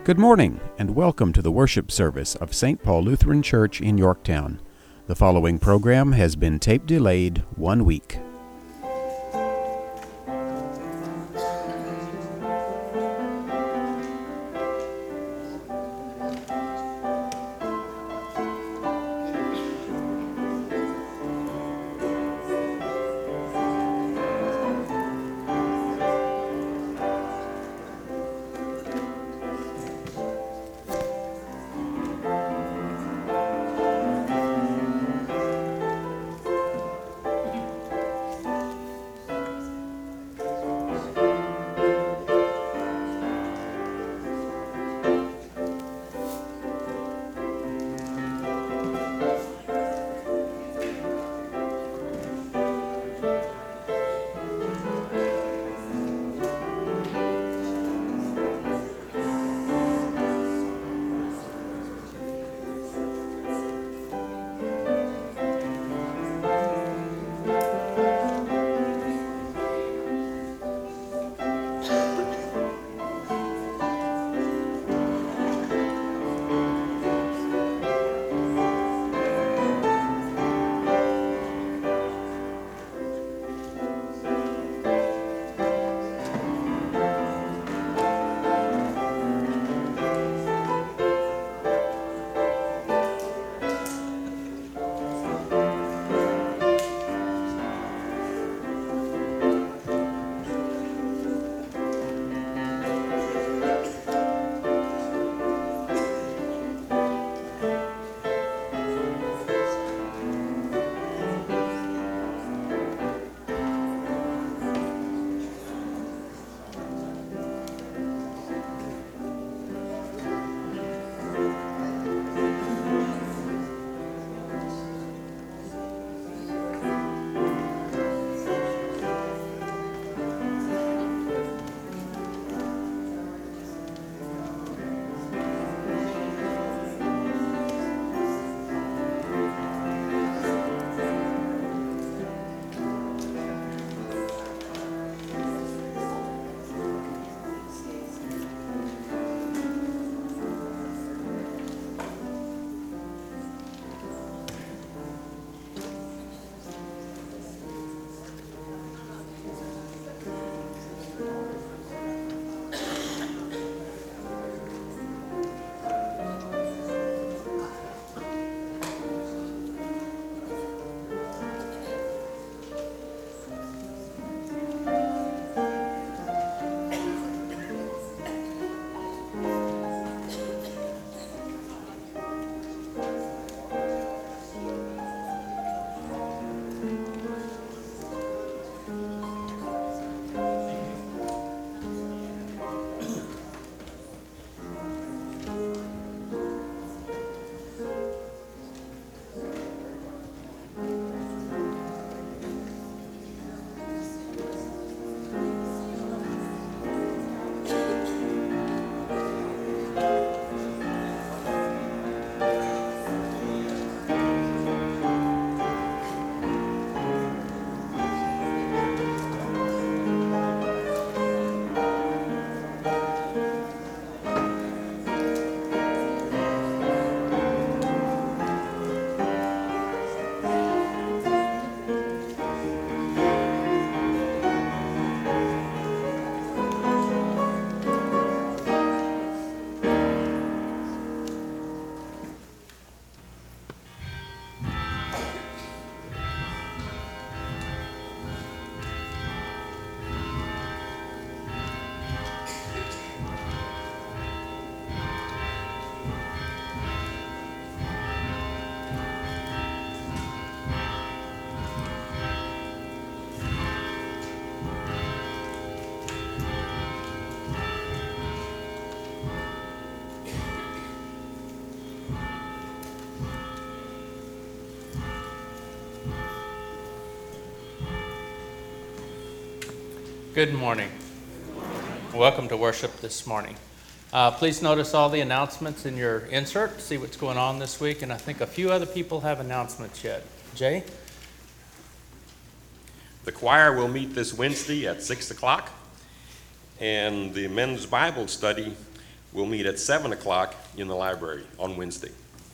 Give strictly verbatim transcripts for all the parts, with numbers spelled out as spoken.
Good morning, and welcome to the worship service of Saint Paul Lutheran Church in Yorktown. The following program has been tape delayed one week. Good morning. Welcome to worship this morning. Uh, please notice all the announcements in your insert, see what's going on this week, and I think a few other people have announcements yet. Jay? The choir will meet this Wednesday at six o'clock, and the men's Bible study We'll meet at seven o'clock in the library on Wednesday.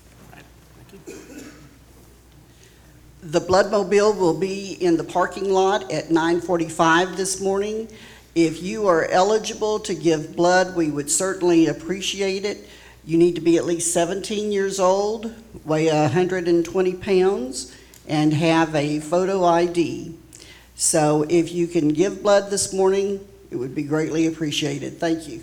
The blood mobile will be in the parking lot at nine forty-five this morning. If you are eligible to give blood, we would certainly appreciate it. You need to be at least seventeen years old, weigh one hundred twenty pounds, and have a photo I D. So if you can give blood this morning, it would be greatly appreciated. Thank you.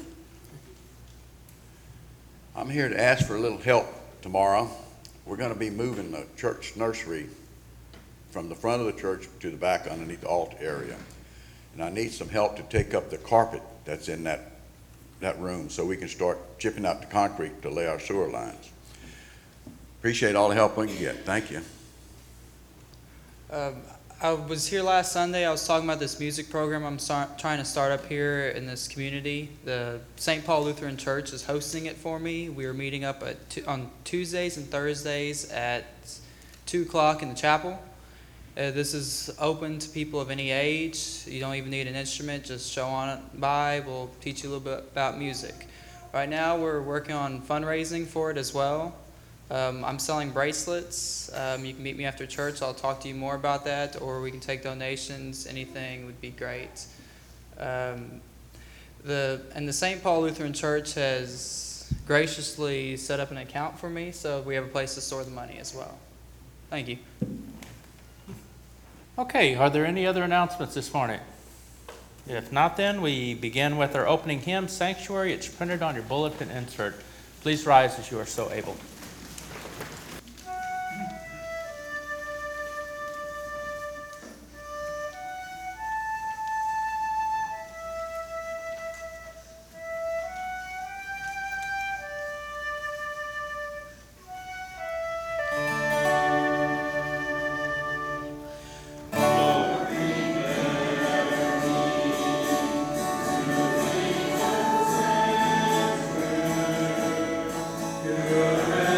I'm here to ask for a little help tomorrow. We're going to be moving the church nursery from the front of the church to the back underneath the altar area. And I need some help to take up the carpet that's in that, that room so we can start chipping out the concrete to lay our sewer lines. Appreciate all the help we can get. Thank you. Um, I was here last Sunday. I was talking about this music program I'm start, trying to start up here in this community. The Saint Paul Lutheran Church is hosting it for me. We are meeting up at t- on Tuesdays and Thursdays at two o'clock in the chapel. Uh, this is open to people of any age. You don't even need an instrument. Just show on by. We'll teach you a little bit about music. Right now, we're working on fundraising for it as well. Um, I'm selling bracelets. Um, you can meet me after church. I'll talk to you more about that, or we can take donations. Anything would be great. Um, the and the Saint Paul Lutheran Church has graciously set up an account for me, so we have a place to store the money as well. Thank you. Okay, are there any other announcements this morning? If not, then we begin with our opening hymn, Sanctuary. It's printed on your bulletin insert. Please rise as you are so able. Good.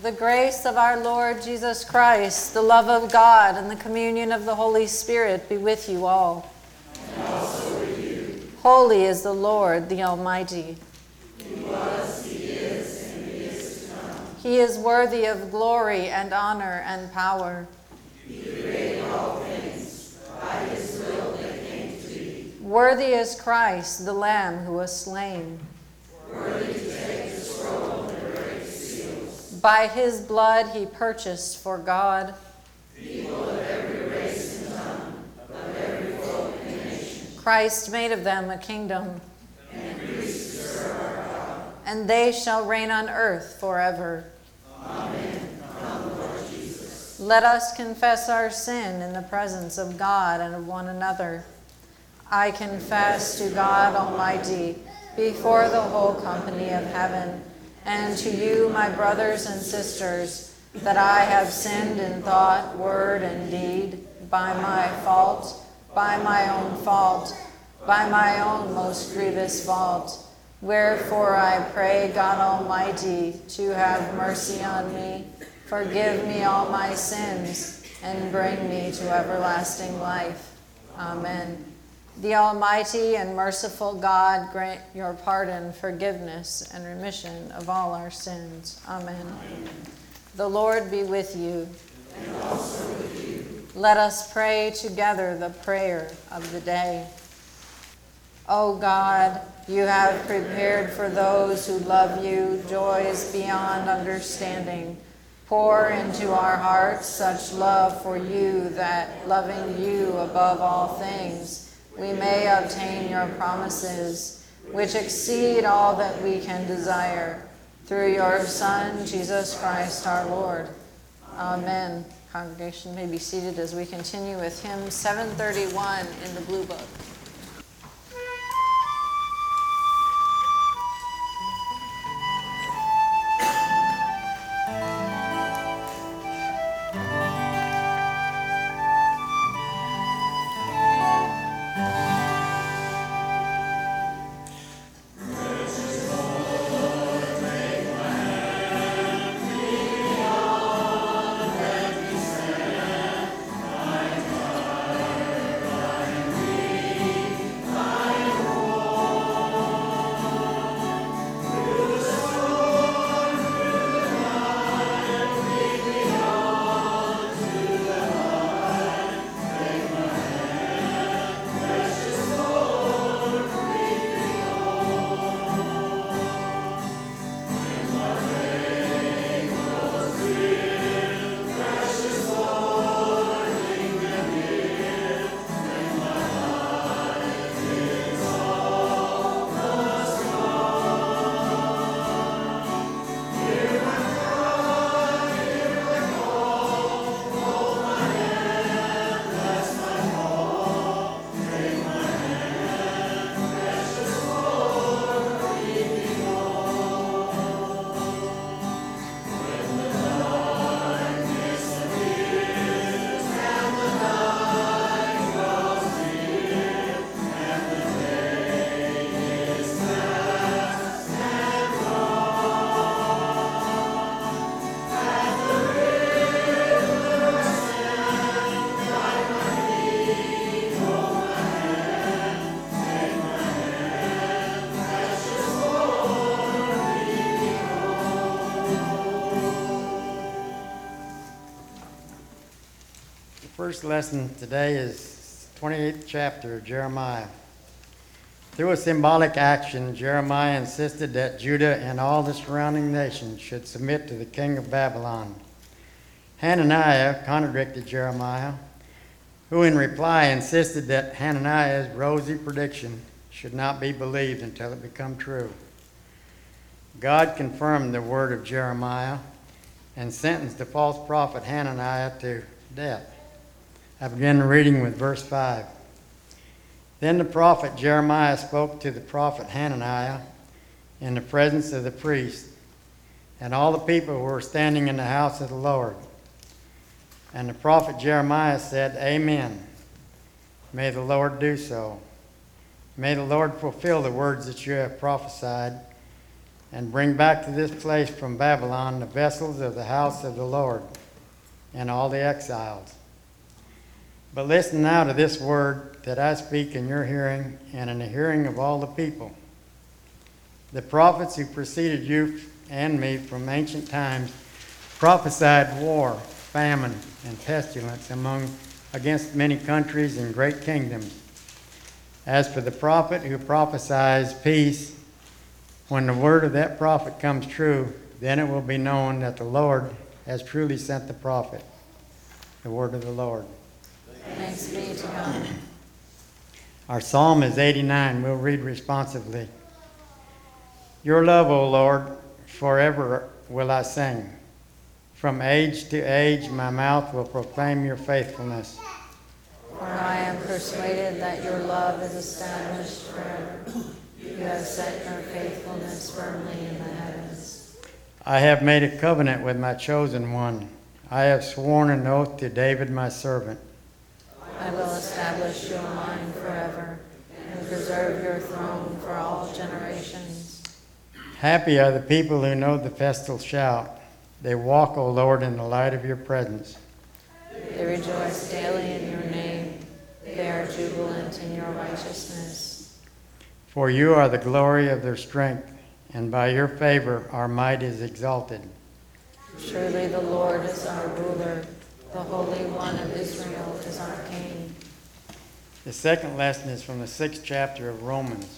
The grace of our Lord Jesus Christ, the love of God, and the communion of the Holy Spirit be with you all. And also with you. Holy is the Lord, the Almighty. He was, he is, and he is to come. He is worthy of glory and honor and power. He created all things. By his will they came to be. Worthy is Christ, the Lamb who was slain. Worthy to take the scroll and the great seals. By his blood he purchased for God People of every race and tongue, of every folk and nation. Christ made of them a kingdom, And priests to serve our God. and they shall reign on earth forever. Amen. Come, Lord Jesus. Let us confess our sin in the presence of God and of one another. I confess to God Almighty, before the whole company of heaven, and to you, my brothers and sisters, that I have sinned in thought, word, and deed, by my fault, by my own fault, by my own most grievous fault. Wherefore I pray God Almighty to have mercy on me, forgive me all my sins, and bring me to everlasting life. Amen. The Almighty and merciful God grant your pardon, forgiveness, and remission of all our sins. Amen. Amen. The Lord be with you. And also with you. Let us pray together the prayer of the day. O God, you have prepared for those who love you joys beyond understanding. Pour into our hearts such love for you that, loving you above all things, we may obtain your promises, which exceed all that we can desire. Through your Son, Jesus Christ our Lord. Amen. Congregation may be seated as we continue with hymn seven thirty-one in the Blue Book. First lesson today is twenty-eighth chapter of Jeremiah. Through a symbolic action, Jeremiah insisted that Judah and all the surrounding nations should submit to the king of Babylon. Hananiah contradicted Jeremiah, who in reply insisted that Hananiah's rosy prediction should not be believed until it become true. God confirmed the word of Jeremiah and sentenced the false prophet Hananiah to death. I begin reading with verse five. Then the prophet Jeremiah spoke to the prophet Hananiah in the presence of the priest and all the people who were standing in the house of the Lord. And the prophet Jeremiah said, Amen. May the Lord do so. May the Lord fulfill the words that you have prophesied. and bring back to this place from Babylon the vessels of the house of the Lord and all the exiles. But listen now to this word that I speak in your hearing and in the hearing of all the people. The prophets who preceded you and me from ancient times prophesied war, famine, and pestilence among against many countries and great kingdoms. As for the prophet who prophesies peace, when the word of that prophet comes true, then it will be known that the Lord has truly sent the prophet. The word of the Lord. Thanks be to God. Our psalm is eighty-nine. We'll read responsively. Your love, O Lord, forever will I sing. From age to age my mouth will proclaim your faithfulness. For I am persuaded that your love is established forever. You have set your faithfulness firmly in the heavens. I have made a covenant with my chosen one. I have sworn an oath to David my servant. I will establish your line forever and preserve your throne for all generations. Happy are the people who know the festal shout. They walk, O Lord, in the light of your presence. They rejoice daily in your name. They are jubilant in your righteousness. For you are the glory of their strength, and by your favor our might is exalted. Surely the Lord is our ruler. The Holy One of Israel is our King. The second lesson is from the sixth chapter of Romans.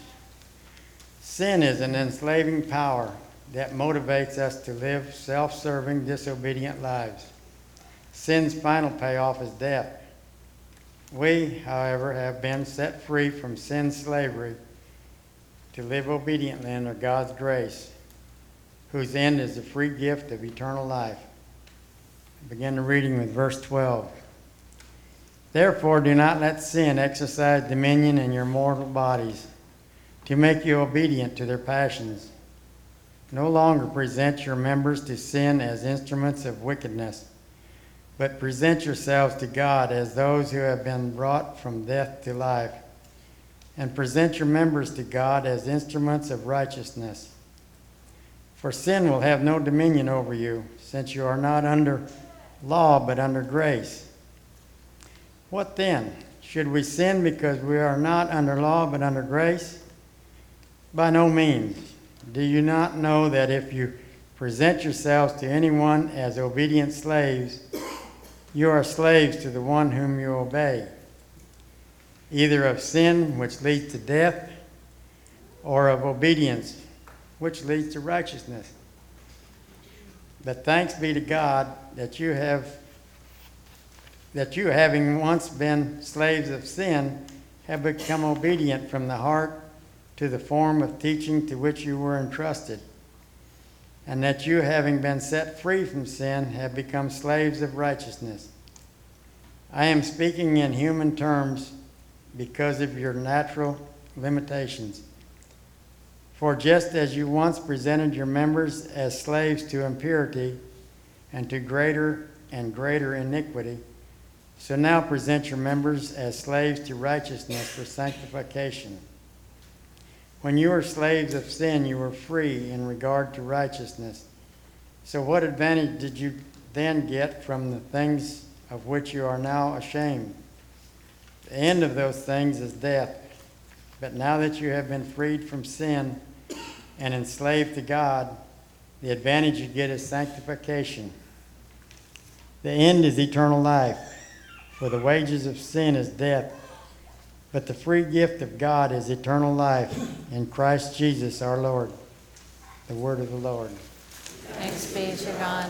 Sin is an enslaving power that motivates us to live self-serving, disobedient lives. Sin's final payoff is death. We, however, have been set free from sin's slavery to live obediently under God's grace, whose end is the free gift of eternal life. I begin the reading with verse twelve. Therefore, do not let sin exercise dominion in your mortal bodies, to make you obedient to their passions. No longer present your members to sin as instruments of wickedness, but present yourselves to God as those who have been brought from death to life, and present your members to God as instruments of righteousness. For sin will have no dominion over you, since you are not under law but under grace. What then? Should we sin because we are not under law but under grace? By no means. Do you not know that if you present yourselves to anyone as obedient slaves, you are slaves to the one whom you obey, either of sin, which leads to death, or of obedience, which leads to righteousness? But thanks be to God that you have that you, having once been slaves of sin, have become obedient from the heart to the form of teaching to which you were entrusted, and that you, having been set free from sin, have become slaves of righteousness. I am speaking in human terms because of your natural limitations. For just as you once presented your members as slaves to impurity and to greater and greater iniquity, so now present your members as slaves to righteousness for sanctification. When you were slaves of sin, you were free in regard to righteousness. So what advantage did you then get from the things of which you are now ashamed? The end of those things is death. But now that you have been freed from sin and enslaved to God, the advantage you get is sanctification. The end is eternal life, for the wages of sin is death. But the free gift of God is eternal life in Christ Jesus our Lord. The word of the Lord. Thanks be to God.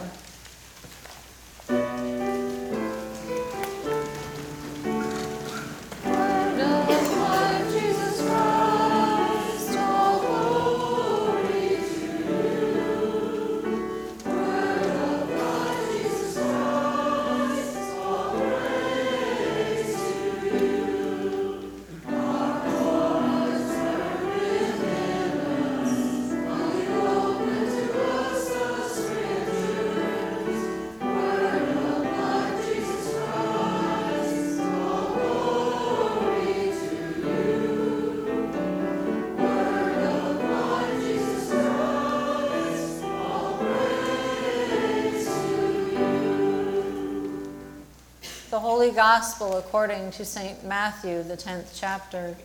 Gospel according to Saint Matthew, the tenth chapter.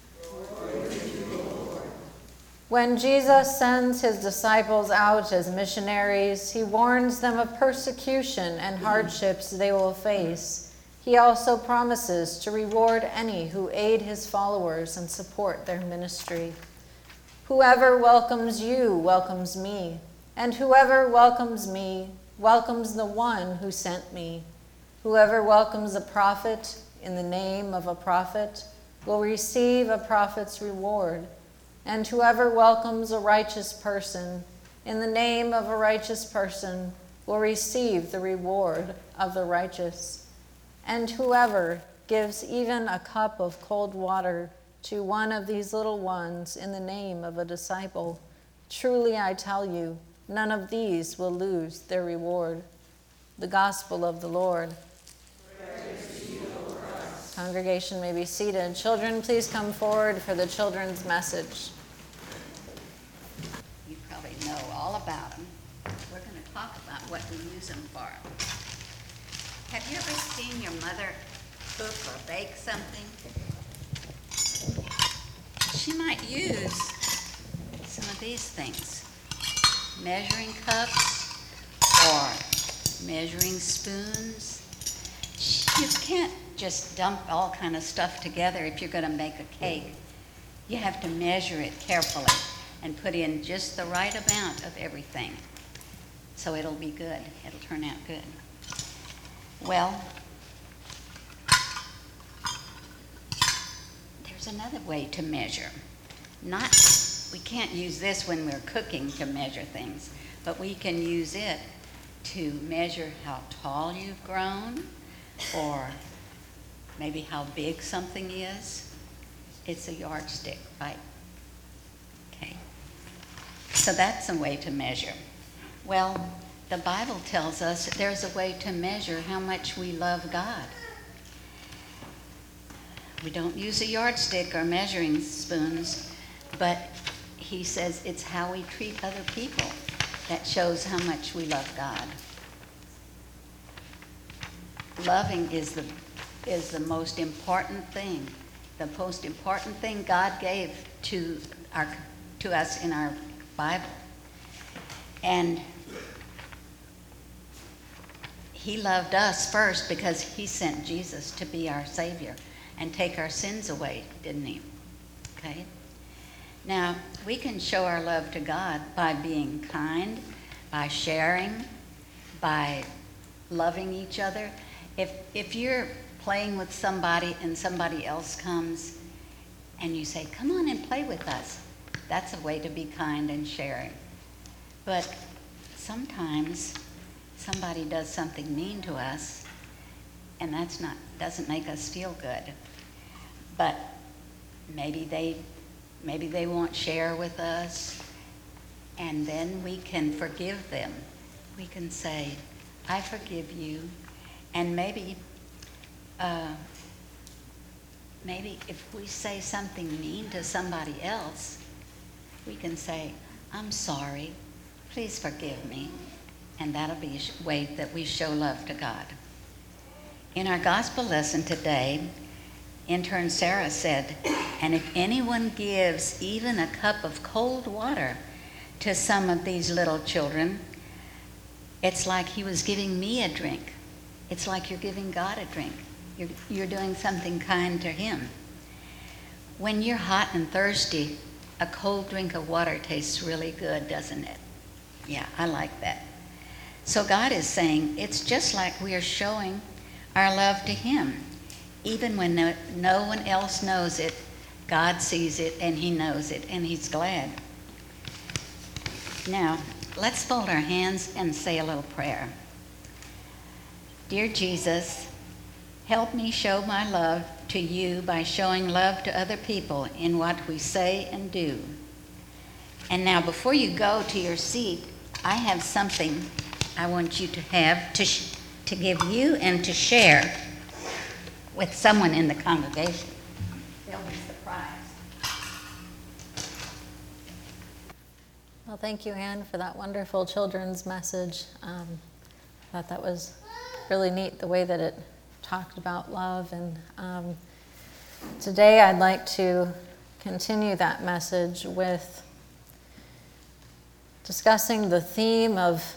When Jesus sends his disciples out as missionaries, he warns them of persecution and hardships they will face. He also promises to reward any who aid his followers and support their ministry. Whoever welcomes you welcomes me, and whoever welcomes me welcomes the one who sent me. Whoever welcomes a prophet in the name of a prophet will receive a prophet's reward. And whoever welcomes a righteous person in the name of a righteous person will receive the reward of the righteous. And whoever gives even a cup of cold water to one of these little ones in the name of a disciple, truly I tell you, none of these will lose their reward. The Gospel of the Lord. Praise to you, O Christ. Congregation may be seated. Children, please come forward for the children's message. You probably know all about them. We're going to talk about what we use them for. Have you ever seen your mother cook or bake something? She might use some of these things. Measuring cups or measuring spoons. You can't just dump all kind of stuff together if you're going to make a cake. You have to measure it carefully and put in just the right amount of everything. So it'll be good. It'll turn out good. Well, there's another way to measure. Not, we can't use this when we're cooking to measure things, but we can use it to measure how tall you've grown or maybe how big something is. It's a yardstick, right? Okay. So that's a way to measure. Well, the Bible tells us that there's a way to measure how much we love God. We don't use a yardstick or measuring spoons, but he says it's how we treat other people that shows how much we love God. Loving is the is the most important thing. The most important thing God gave to our to us in our Bible. And he loved us first because he sent Jesus to be our Savior and take our sins away, didn't he? Okay? Now, we can show our love to God by being kind, by sharing, by loving each other. If if you're playing with somebody and somebody else comes and you say, come on and play with us, that's a way to be kind and sharing. But sometimes somebody does something mean to us and that's not doesn't make us feel good. But maybe they maybe they won't share with us, and then we can forgive them. We can say, I forgive you. And maybe uh, maybe if we say something mean to somebody else, we can say, I'm sorry, please forgive me. And that'll be a way that we show love to God. In our gospel lesson today, intern Sarah said, and if anyone gives even a cup of cold water to some of these little children, it's like he was giving me a drink. It's like you're giving God a drink. You're, you're doing something kind to him. When you're hot and thirsty, a cold drink of water tastes really good, doesn't it? Yeah, I like that. So God is saying it's just like we are showing our love to him. Even when no, no one else knows it, God sees it and he knows it and he's glad. Now, let's fold our hands and say a little prayer. Dear Jesus, help me show my love to you by showing love to other people in what we say and do. And now, before you go to your seat, I have something I want you to have to, sh- to give you and to share with someone in the congregation. They'll be surprised. Well, thank you, Anne, for that wonderful children's message. Um, I thought that was really neat, the way that it talked about love, and um, today I'd like to continue that message with discussing the theme of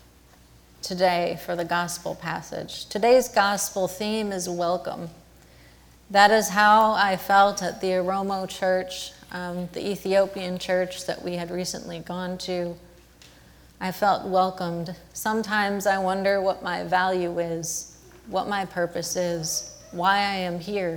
today for the gospel passage. Today's gospel theme is welcome. That is how I felt at the Aromo Church, um, the Ethiopian church that we had recently gone to. I felt welcomed. Sometimes I wonder what my value is, what my purpose is, why I am here.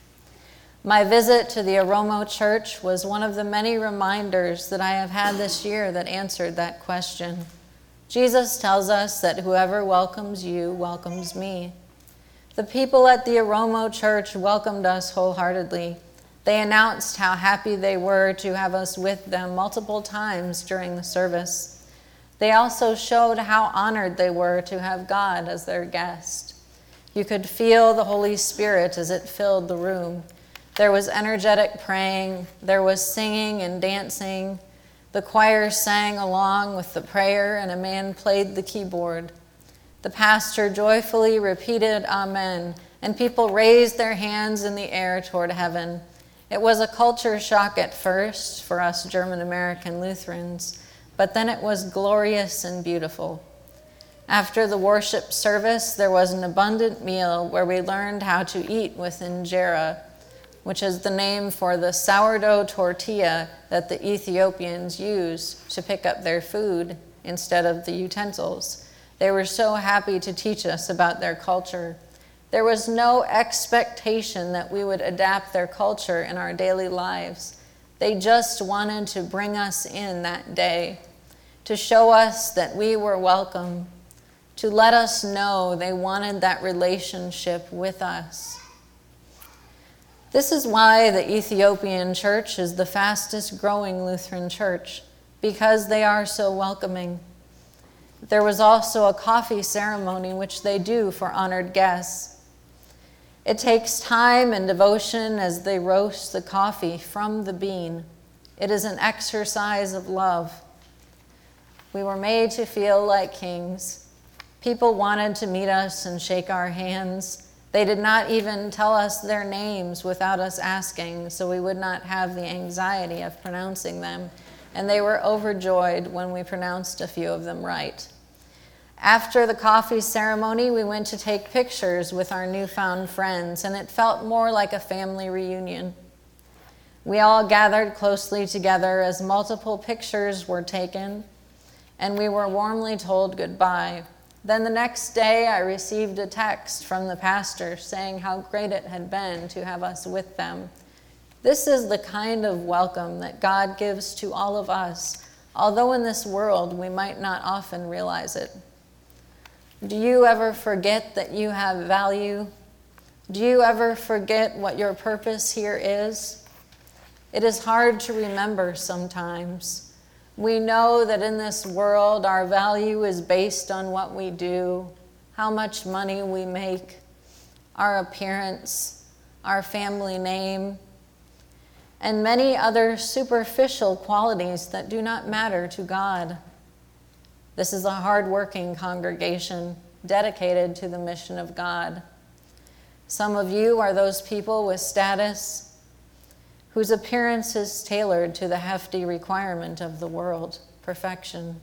My visit to the Aromo Church was one of the many reminders that I have had this year that answered that question. Jesus tells us that whoever welcomes you welcomes me. The people at the Aromo Church welcomed us wholeheartedly. They announced how happy they were to have us with them multiple times during the service. They also showed how honored they were to have God as their guest. You could feel the Holy Spirit as it filled the room. There was energetic praying, there was singing and dancing. The choir sang along with the prayer, and a man played the keyboard. The pastor joyfully repeated Amen, and people raised their hands in the air toward heaven. It was a culture shock at first for us German American Lutherans, but then it was glorious and beautiful. After the worship service, there was an abundant meal where we learned how to eat with injera, which is the name for the sourdough tortilla that the Ethiopians use to pick up their food instead of the utensils. They were so happy to teach us about their culture. There was no expectation that we would adapt their culture in our daily lives. They just wanted to bring us in that day, to show us that we were welcome, to let us know they wanted that relationship with us. This is why the Ethiopian church is the fastest growing Lutheran church, because they are so welcoming. There was also a coffee ceremony which they do for honored guests. It takes time and devotion as they roast the coffee from the bean. It is an exercise of love. We were made to feel like kings. People wanted to meet us and shake our hands. They did not even tell us their names without us asking, so we would not have the anxiety of pronouncing them, and they were overjoyed when we pronounced a few of them right. After the coffee ceremony, we went to take pictures with our newfound friends, and it felt more like a family reunion. We all gathered closely together as multiple pictures were taken, and we were warmly told goodbye. Then the next day, I received a text from the pastor saying how great it had been to have us with them. This is the kind of welcome that God gives to all of us, although in this world we might not often realize it. Do you ever forget that you have value? Do you ever forget what your purpose here is? It is hard to remember sometimes. We know that in this world our value is based on what we do, how much money we make, our appearance, our family name, and many other superficial qualities that do not matter to God. This is a hard-working congregation dedicated to the mission of God. Some of you are those people with status whose appearance is tailored to the hefty requirement of the world, perfection.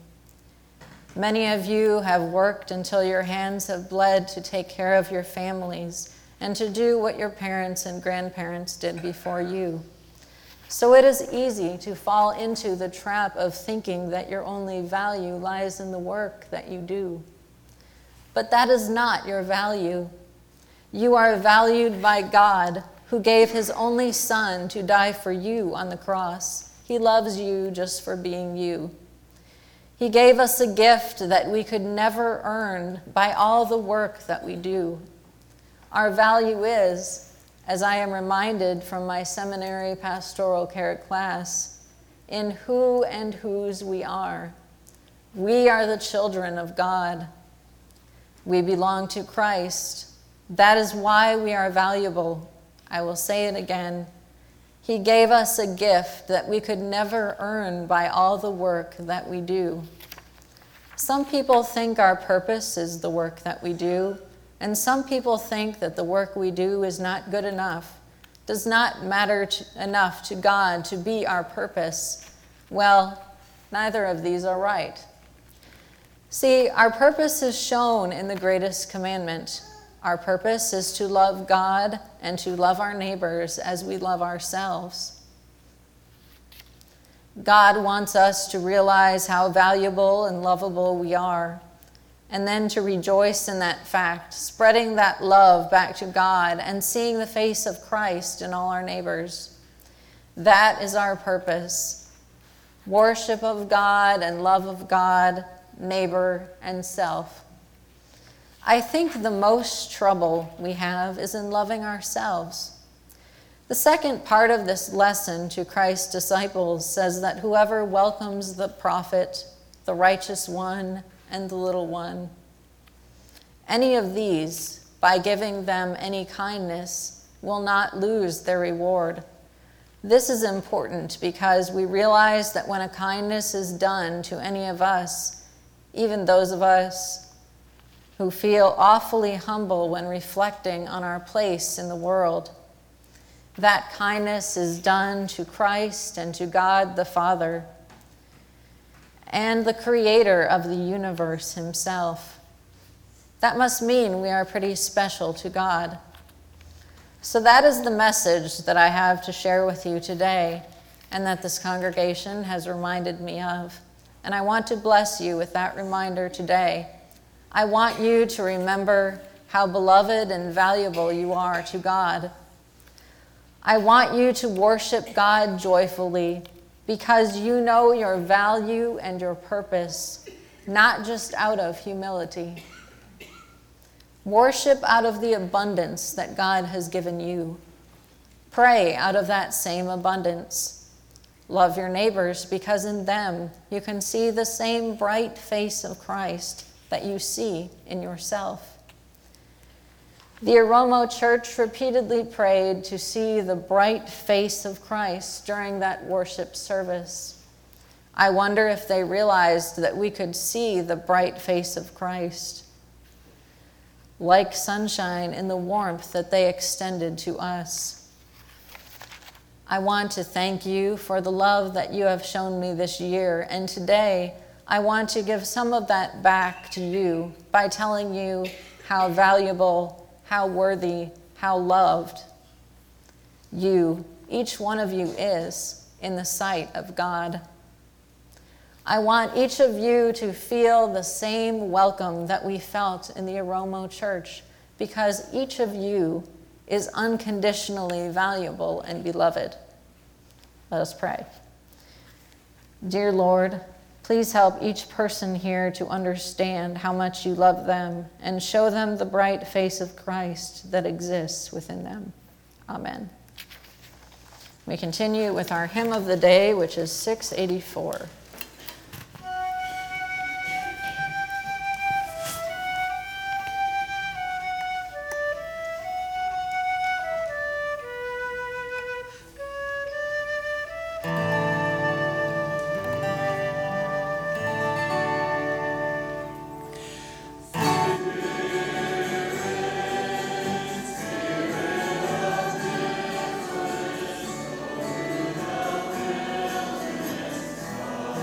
Many of you have worked until your hands have bled to take care of your families and to do what your parents and grandparents did before you. So it is easy to fall into the trap of thinking that your only value lies in the work that you do. But that is not your value. You are valued by God, who gave his only son to die for you on the cross. He loves you just for being you. He gave us a gift that we could never earn by all the work that we do. Our value is, as I am reminded from my seminary pastoral care class, in who and whose we are. We are the children of God. We belong to Christ. That is why we are valuable. I will say it again. He gave us a gift that we could never earn by all the work that we do. Some people think our purpose is the work that we do, And some people think that the work we do is not good enough, does not matter to, enough to God to be our purpose. Well, neither of these are right. See, our purpose is shown in the greatest commandment. Our purpose is to love God and to love our neighbors as we love ourselves. God wants us to realize how valuable and lovable we are, and then to rejoice in that fact, spreading that love back to God and seeing the face of Christ in all our neighbors. That is our purpose. Worship of God and love of God, neighbor, and self. I think the most trouble we have is in loving ourselves. The second part of this lesson to Christ's disciples says that whoever welcomes the prophet, the righteous one, and the little one, any of these, by giving them any kindness, will not lose their reward. This is important because we realize that when a kindness is done to any of us, even those of us who feel awfully humble when reflecting on our place in the world, that kindness is done to Christ and to God the Father and the Creator of the universe himself. That must mean we are pretty special to God. So that is the message that I have to share with you today, and that this congregation has reminded me of. And I want to bless you with that reminder today. I want you to remember how beloved and valuable you are to God. I want you to worship God joyfully because you know your value and your purpose, not just out of humility. Worship out of the abundance that God has given you. Pray out of that same abundance. Love your neighbors because in them you can see the same bright face of Christ that you see in yourself. The Aromo Church repeatedly prayed to see the bright face of Christ during that worship service. I wonder if they realized that we could see the bright face of Christ, like sunshine in the warmth that they extended to us. I want to thank you for the love that you have shown me this year, and today I want to give some of that back to you by telling you how valuable, how worthy, how loved you, each one of you, is in the sight of God. I want each of you to feel the same welcome that we felt in the Aromo Church, because each of you is unconditionally valuable and beloved. Let us pray. Dear Lord, please help each person here to understand how much you love them and show them the bright face of Christ that exists within them. Amen. We continue with our hymn of the day, which is six eighty-four. Spirit of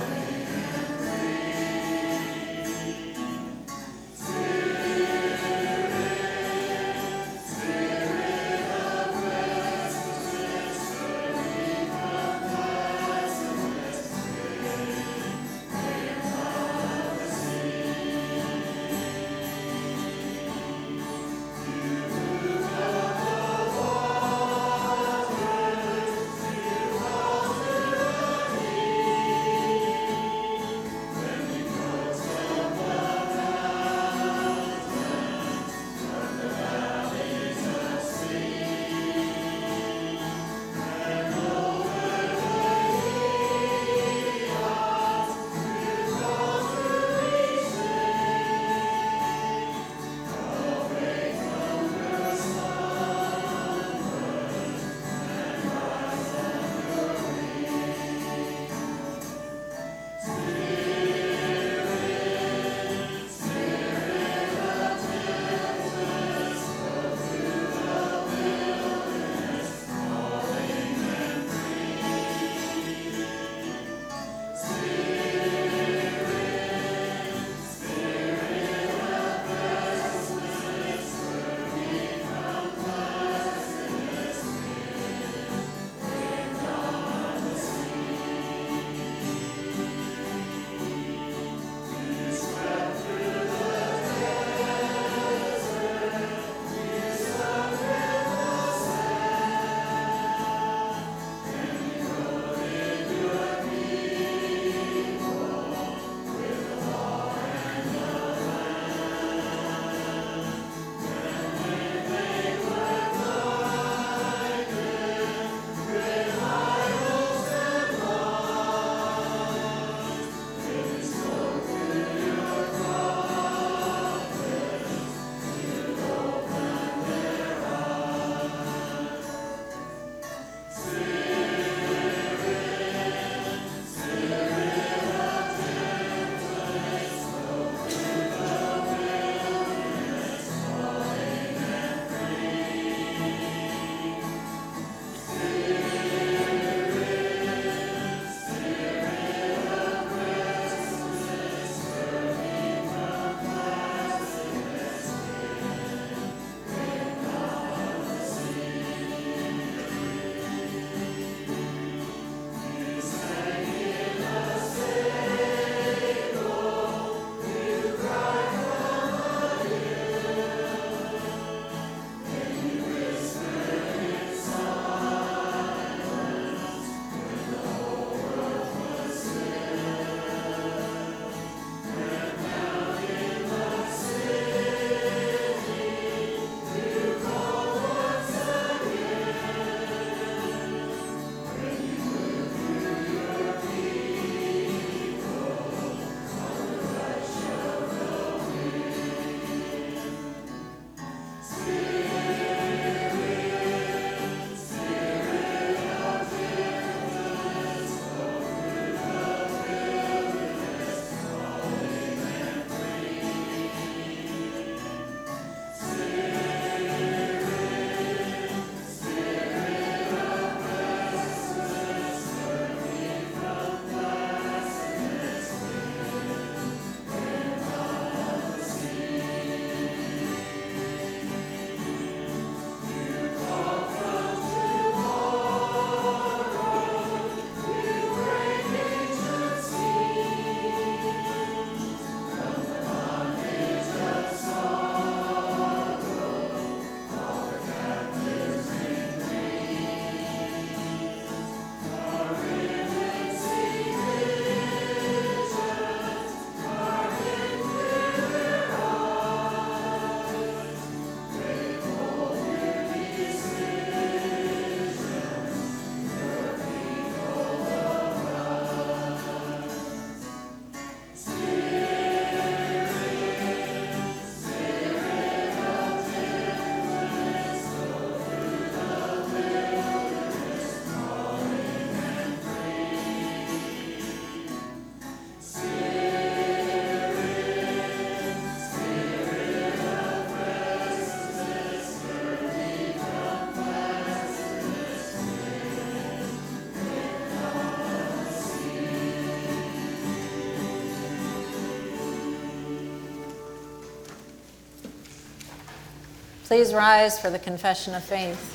Please rise for the confession of faith.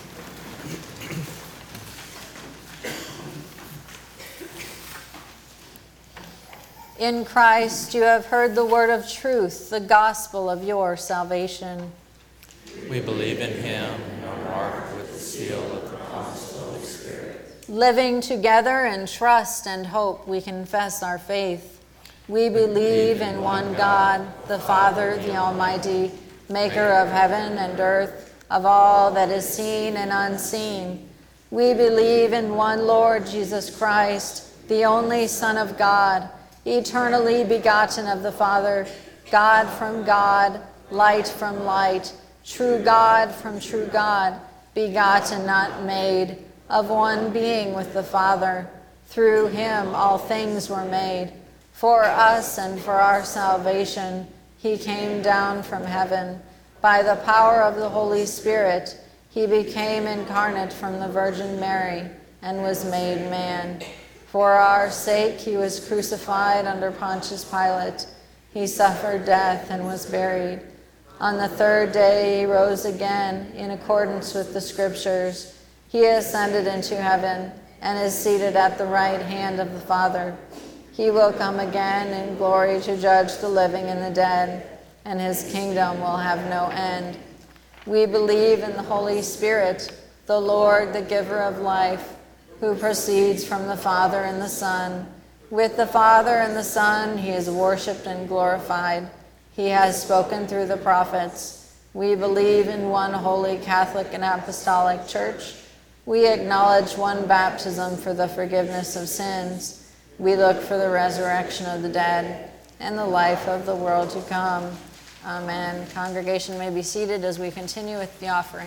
In Christ you have heard the word of truth, the gospel of your salvation. We believe in him and are marked with the seal of the promised Holy Spirit. Living together in trust and hope, we confess our faith. We believe in one God, the Father, the Almighty, maker of heaven and earth, of all that is seen and unseen. We believe in one Lord Jesus Christ, the only Son of God, eternally begotten of the Father, God from God, light from light, true God from true God, begotten, not made, of one being with the Father. Through him all things were made. For us and for our salvation, he came down from heaven. By the power of the Holy Spirit, he became incarnate from the Virgin Mary and was made man. For our sake he was crucified under Pontius Pilate. He suffered death and was buried. On the third day he rose again in accordance with the Scriptures. He ascended into heaven and is seated at the right hand of the Father. He will come again in glory to judge the living and the dead, and his kingdom will have no end. We believe in the Holy Spirit, the Lord, the giver of life, who proceeds from the Father and the Son. With the Father and the Son he is worshipped and glorified. He has spoken through the prophets. We believe in one holy Catholic and Apostolic Church. We acknowledge one baptism for the forgiveness of sins. We look for the resurrection of the dead and the life of the world to come. Amen. Congregation may be seated as we continue with the offering.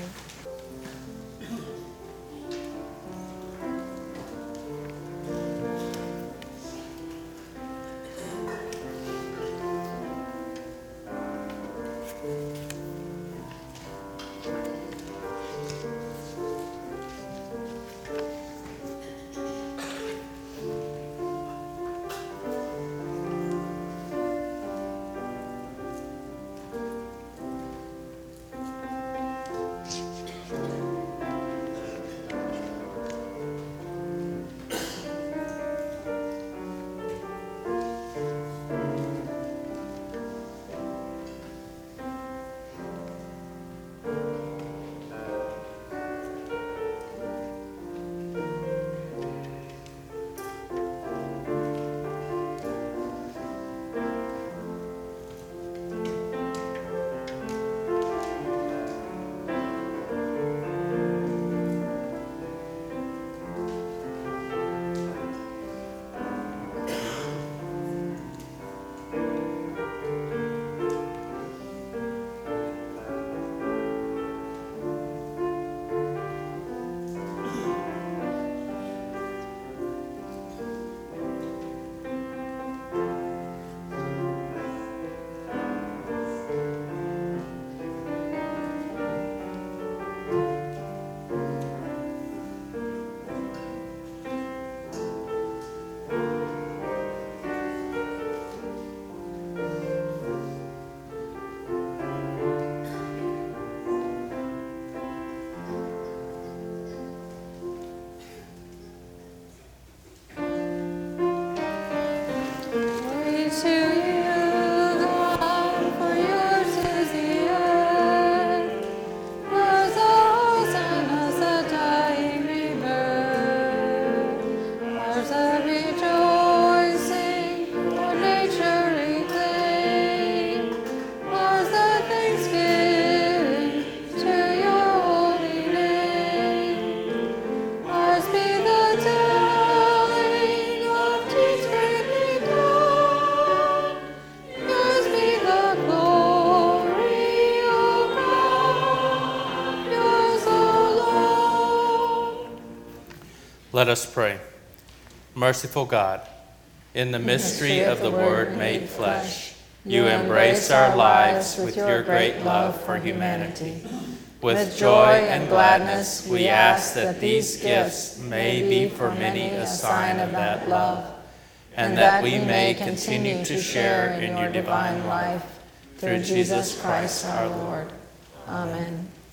Let us pray. Merciful God, in the mystery of the Word made flesh, you embrace our lives with your great love for humanity. With joy and gladness, we ask that these gifts may be for many a sign of that love, and that we may continue to share in your divine life. Through Jesus Christ our Lord. Amen.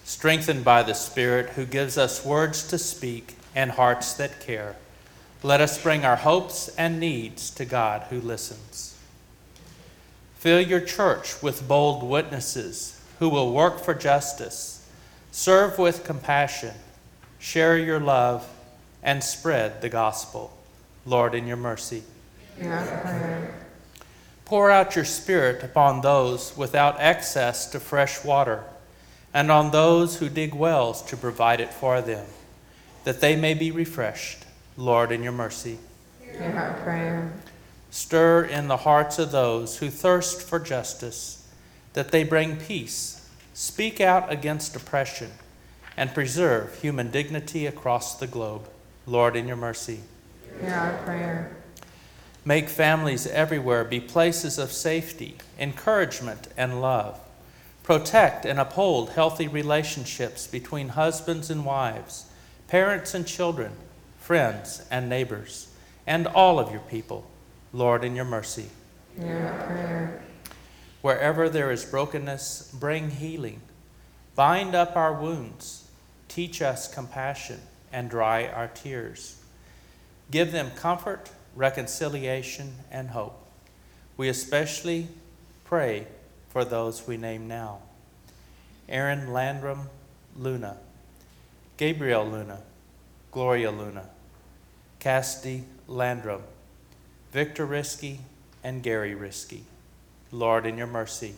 Strengthened by the Spirit who gives us words to speak and hearts that care, let us bring our hopes and needs to God who listens. Fill your church with bold witnesses who will work for justice, serve with compassion, share your love, and spread the gospel. Lord, in your mercy. Hear our prayer. Pour out your Spirit upon those without access to fresh water, and on those who dig wells to provide it for them, that they may be refreshed. Lord, in your mercy. Hear our prayer. Stir in the hearts of those who thirst for justice, that they bring peace, speak out against oppression, and preserve human dignity across the globe. Lord, in your mercy. Hear our prayer. Make families everywhere be places of safety, encouragement, and love. Protect and uphold healthy relationships between husbands and wives, parents and children, friends and neighbors, and all of your people. Lord, in your mercy. Hear our prayer. Wherever there is brokenness, bring healing. Bind up our wounds. Teach us compassion and dry our tears. Give them comfort, reconciliation, and hope. We especially pray for those we name now: Aaron Landrum Luna, Gabriel Luna, Gloria Luna, Cassidy Landrum, Victor Risky, and Gary Risky. Lord, in your mercy.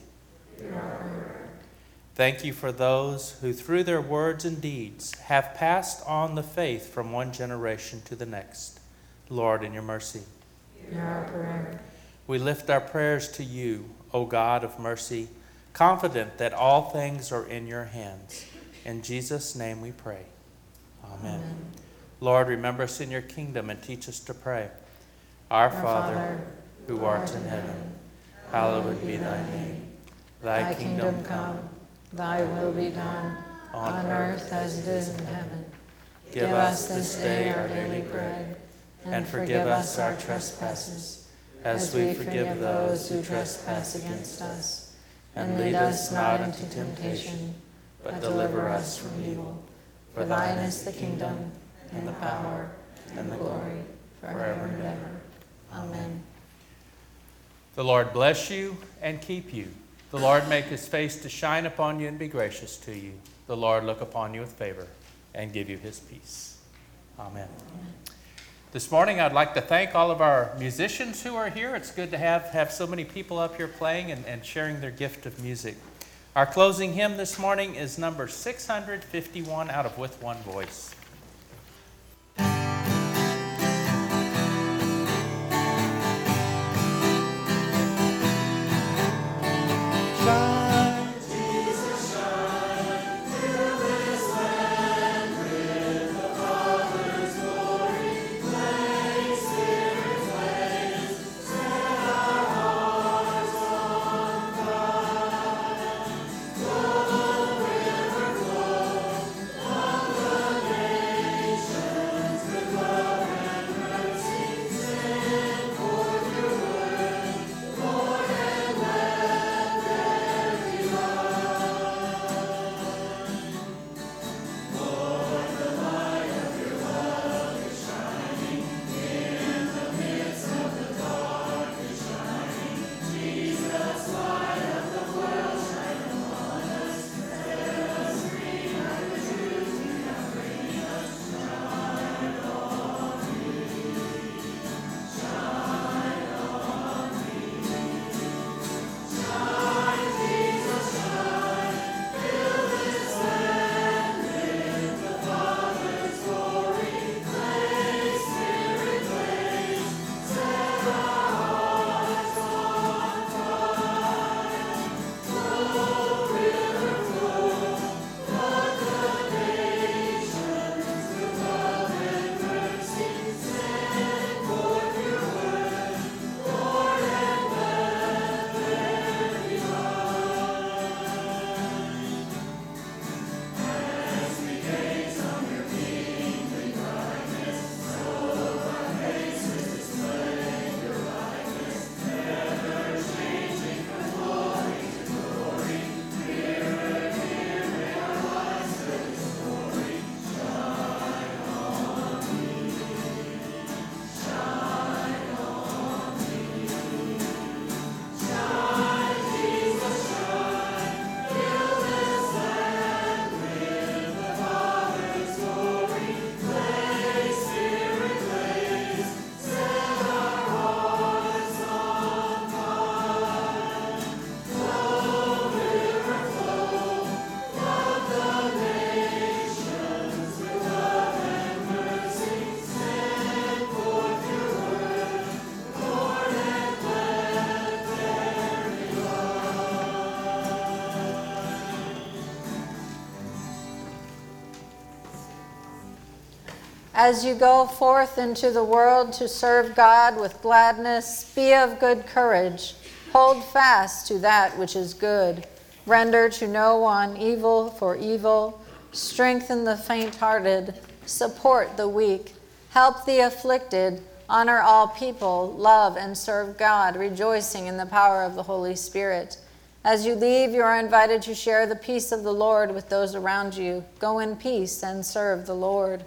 Thank you for those who, through their words and deeds, have passed on the faith from one generation to the next. Lord, in your mercy. Hear our prayer. We lift our prayers to you, O God of mercy, confident that all things are in your hands. In Jesus' name we pray. Amen. Amen. Lord, remember us in your kingdom and teach us to pray. Our, Our Father, Father, who art in heaven, hallowed be thy name. Thy, Thy kingdom kingdom come, thy will be done, on earth as it is in heaven. Give us this day our daily bread, and forgive us our trespasses, as we forgive those who trespass against us. And lead us not into temptation, but deliver us from evil. For thine is the kingdom, and the power, and the glory, forever and ever. Amen. The Lord bless you and keep you. The Lord make his face to shine upon you and be gracious to you. The Lord look upon you with favor and give you his peace. Amen. Amen. This morning I'd like to thank all of our musicians who are here. It's good to have, have so many people up here playing and, and sharing their gift of music. Our closing hymn this morning is number six hundred fifty-one out of With One Voice. River flow, on the day As you go forth into the world to serve God with gladness, be of good courage. Hold fast to that which is good. Render to no one evil for evil. Strengthen the faint-hearted. Support the weak. Help the afflicted. Honor all people. Love and serve God, rejoicing in the power of the Holy Spirit. As you leave, you are invited to share the peace of the Lord with those around you. Go in peace and serve the Lord.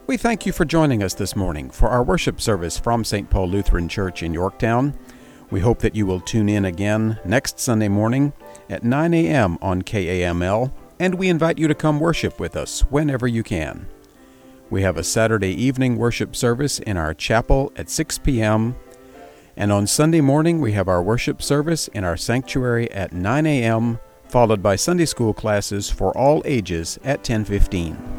We thank you for joining us this morning for our worship service from Saint Paul Lutheran Church in Yorktown. We hope that you will tune in again next Sunday morning at nine a.m. on K A M L, and we invite you to come worship with us whenever you can. We have a Saturday evening worship service in our chapel at six p.m., and on Sunday morning we have our worship service in our sanctuary at nine a.m., followed by Sunday school classes for all ages at ten fifteen.